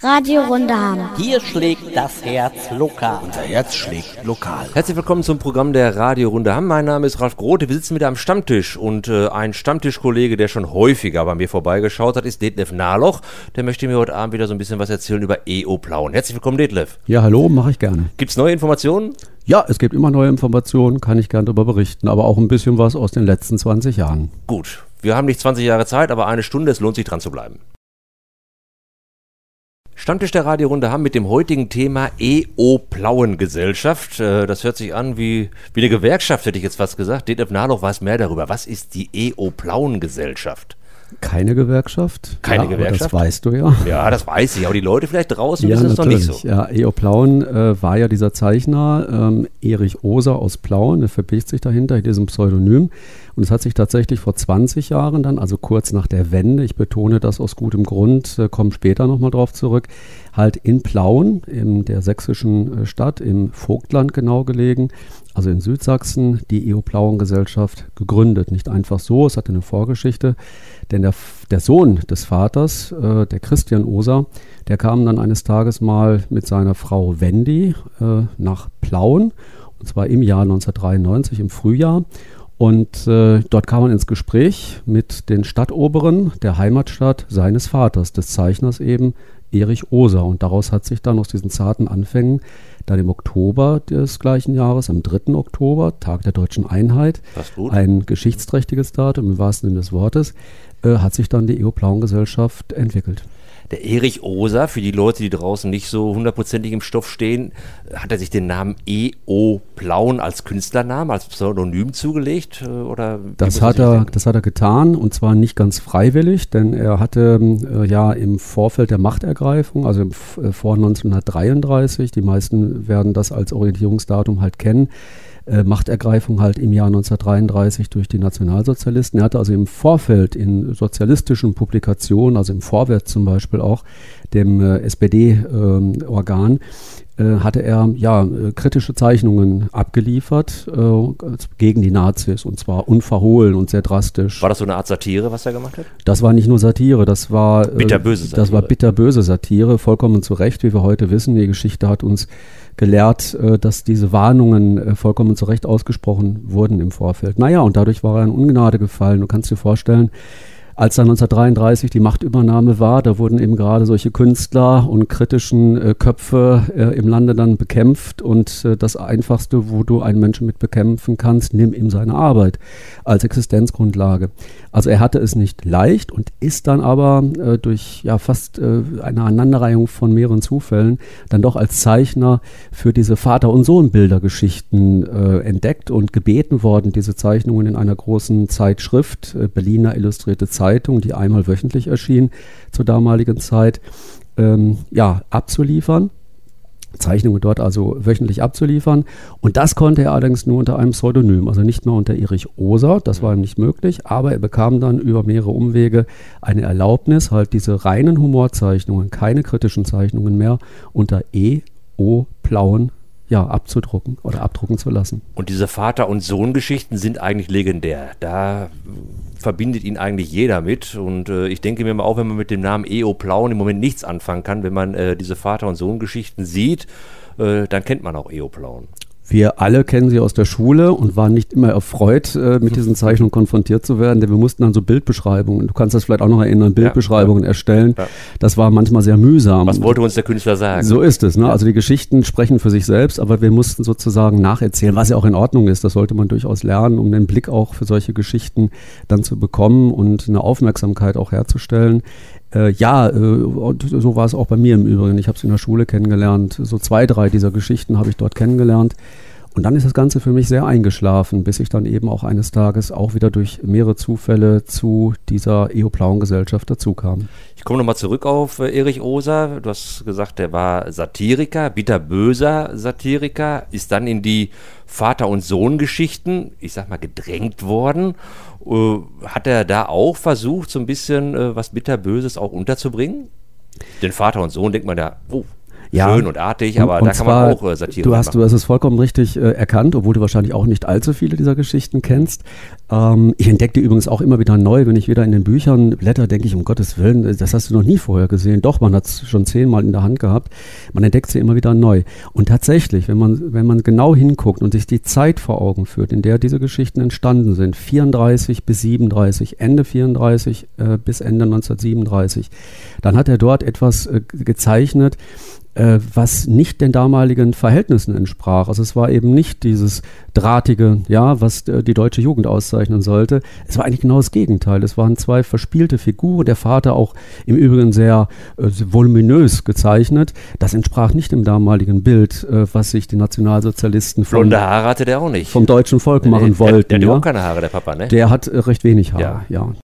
Radio Rundehammer. Hier schlägt das Herz lokal. Unser Herz schlägt lokal. Herzlich willkommen zum Programm der Radio Rundehammer. Mein Name ist Ralf Grote. Wir sitzen wieder am Stammtisch und ein Stammtischkollege, der schon häufiger bei mir vorbeigeschaut hat, ist Detlef Nahloch. Der möchte mir heute Abend wieder so ein bisschen was erzählen über EO-Plauen. Herzlich willkommen, Detlef. Ja, hallo, mache ich gerne. Gibt es neue Informationen? Ja, es gibt immer neue Informationen, kann ich gerne darüber berichten, aber auch ein bisschen was aus den letzten 20 Jahren. Gut, wir haben nicht 20 Jahre Zeit, aber eine Stunde, es lohnt sich dran zu bleiben. Stammtisch der Radio Rundehammer mit dem heutigen Thema EO-Plauen-Gesellschaft. Das hört sich an wie eine Gewerkschaft, hätte ich jetzt fast gesagt. Detlef Nahloch weiß mehr darüber. Was ist die EO-Plauen-Gesellschaft? Keine Gewerkschaft. Keine Gewerkschaft? Das weißt du ja. Ja, das weiß ich. Aber die Leute vielleicht draußen wissen es noch nicht so. Ja, E.O. Plauen war ja dieser Zeichner, Erich Oser aus Plauen. Der verbirgt sich dahinter in diesem Pseudonym. Und es hat sich tatsächlich vor 20 Jahren dann, also kurz nach der Wende, ich betone das aus gutem Grund, komme später nochmal drauf zurück, halt in Plauen, in der sächsischen Stadt, im Vogtland genau gelegen, also in Südsachsen, die EO-Plauen-Gesellschaft gegründet. Nicht einfach so, es hatte eine Vorgeschichte, denn der Sohn des Vaters, der Christian Oser, der kam dann eines Tages mal mit seiner Frau Wendy nach Plauen, und zwar im Jahr 1993, im Frühjahr. Und dort kam man ins Gespräch mit den Stadtoberen der Heimatstadt seines Vaters, des Zeichners eben, Erich Oser. Und daraus hat sich dann aus diesen zarten Anfängen dann im Oktober des gleichen Jahres, am 3. Oktober, Tag der Deutschen Einheit, ein geschichtsträchtiges Datum im wahrsten Sinne des Wortes, hat sich dann die EO-Plauen-Gesellschaft entwickelt. Der Erich Oser, für die Leute, die draußen nicht so hundertprozentig im Stoff stehen, hat er sich den Namen E.O. Plauen als Künstlernamen, als Pseudonym zugelegt? Oder das hat er getan, und zwar nicht ganz freiwillig, denn er hatte ja im Vorfeld der Machtergreifung, also vor 1933, die meisten werden das als Orientierungsdatum halt kennen, Machtergreifung halt im Jahr 1933 durch die Nationalsozialisten. Er hatte also im Vorfeld in sozialistischen Publikationen, also im Vorwärts zum Beispiel auch, dem SPD-Organ, hatte er ja kritische Zeichnungen abgeliefert gegen die Nazis, und zwar unverhohlen und sehr drastisch. War das so eine Art Satire, was er gemacht hat? Das war nicht nur Satire, das war bitterböse Satire. Das war bitterböse Satire, vollkommen zu Recht, wie wir heute wissen. Die Geschichte hat uns gelehrt, dass diese Warnungen vollkommen zu Recht ausgesprochen wurden im Vorfeld. Naja, und dadurch war er in Ungnade gefallen. Du kannst dir vorstellen, als dann 1933 die Machtübernahme war, da wurden eben gerade solche Künstler und kritischen Köpfe im Lande dann bekämpft, und das Einfachste, wo du einen Menschen mit bekämpfen kannst, nimm ihm seine Arbeit als Existenzgrundlage. Also er hatte es nicht leicht und ist dann aber durch ja fast eine Aneinanderreihung von mehreren Zufällen dann doch als Zeichner für diese Vater- und Sohn-Bildergeschichten entdeckt und gebeten worden, diese Zeichnungen in einer großen Zeitschrift, Berliner Illustrierte Zeitung, die einmal wöchentlich erschien zur damaligen Zeit, abzuliefern. Zeichnungen dort also wöchentlich abzuliefern. Und das konnte er allerdings nur unter einem Pseudonym, also nicht mehr unter Erich Oser, das war ihm nicht möglich, aber er bekam dann über mehrere Umwege eine Erlaubnis, halt diese reinen Humorzeichnungen, keine kritischen Zeichnungen mehr, unter E.O. Plauen abzudrucken oder abdrucken zu lassen. Und diese Vater- und Sohn-Geschichten sind eigentlich legendär. Da verbindet ihn eigentlich jeder mit. Und ich denke mir mal auch, wenn man mit dem Namen E.O. Plauen im Moment nichts anfangen kann, wenn man diese Vater- und Sohn-Geschichten sieht, dann kennt man auch E.O. Plauen. Wir alle kennen sie aus der Schule und waren nicht immer erfreut, mit diesen Zeichnungen konfrontiert zu werden, denn wir mussten dann so Bildbeschreibungen, du kannst das vielleicht auch noch erinnern, Bildbeschreibungen erstellen. Ja. Das war manchmal sehr mühsam. Was wollte uns der Künstler sagen? So ist es, ne? Also die Geschichten sprechen für sich selbst, aber wir mussten sozusagen nacherzählen, was ja auch in Ordnung ist. Das sollte man durchaus lernen, um den Blick auch für solche Geschichten dann zu bekommen und eine Aufmerksamkeit auch herzustellen. Und so war es auch bei mir im Übrigen. Ich habe es in der Schule kennengelernt. So 2, 3 dieser Geschichten habe ich dort kennengelernt. Und dann ist das Ganze für mich sehr eingeschlafen, bis ich dann eben auch eines Tages auch wieder durch mehrere Zufälle zu dieser EO-Plauen-Gesellschaft dazukam. Ich komme nochmal zurück auf Erich Oser. Du hast gesagt, er war Satiriker, bitterböser Satiriker, ist dann in die Vater- und Sohn-Geschichten, ich sag mal, gedrängt worden. Hat er da auch versucht, so ein bisschen was Bitterböses auch unterzubringen? Den Vater und Sohn denkt man ja, schön und artig, aber da kann man auch Satire machen. Du hast es vollkommen richtig erkannt, obwohl du wahrscheinlich auch nicht allzu viele dieser Geschichten kennst. Ich entdecke die übrigens auch immer wieder neu, wenn ich wieder in den Büchern blätter, denke ich, um Gottes Willen, das hast du noch nie vorher gesehen. Doch, man hat es schon 10-mal in der Hand gehabt. Man entdeckt sie immer wieder neu. Und tatsächlich, wenn man genau hinguckt und sich die Zeit vor Augen führt, in der diese Geschichten entstanden sind, 34 bis 37, Ende 34 bis Ende 1937, dann hat er dort etwas gezeichnet, was nicht den damaligen Verhältnissen entsprach. Also es war eben nicht dieses Drahtige, ja, was die deutsche Jugend auszeichnen sollte. Es war eigentlich genau das Gegenteil. Es waren zwei verspielte Figuren, der Vater auch im Übrigen sehr voluminös gezeichnet. Das entsprach nicht dem damaligen Bild, was sich die Nationalsozialisten blonde Haare hatte der auch nicht. Vom deutschen Volk machen wollten. Der hat ja auch keine Haare, der Papa, ne? Der hat recht wenig Haare, ja.